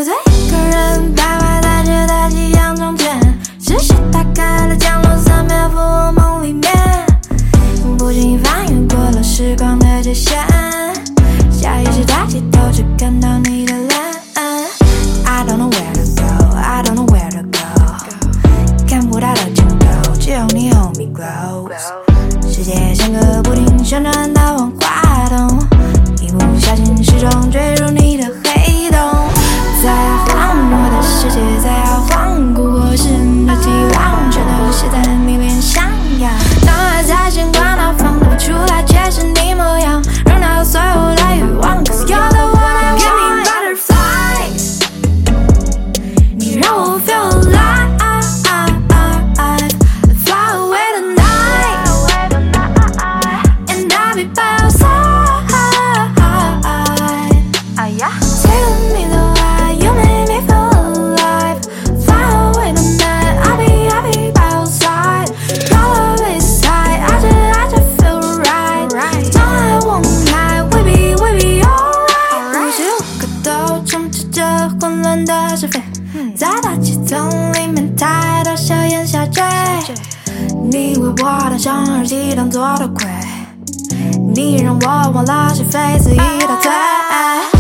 独自一个人徘徊在街的夕阳中间，是谁打开了降落伞，漂浮我梦里面，不经意翻越过了时光的界限，下意识抬起头只看到你的脸。I don't know where to go, I don't know where to go， 看不到的尽头，只有你 hold me close。世界像个不停旋转的万花筒，一不小心始终坠入你的黑洞。再摇晃我的世界，再摇晃过我世人的期望，全都写在你脸上呀。脑海在显光，它放不出来，却是你模样，容纳所有的欲望。Cause you're the one I want。 Give me butterflies， 你让我 feel alive。 Fly away tonight and I'll be by your side。 Take me the way you make me feel alive。 Fly away tonight I'll be by your side。 Your love is high， I just feel right。 Tonight won't lie， we be alright。 无时无刻都充斥着混乱的是非，在大气层里面太多小言小嘴，你为我戴上耳机当作头盔，你让我忘了是非肆意倒退。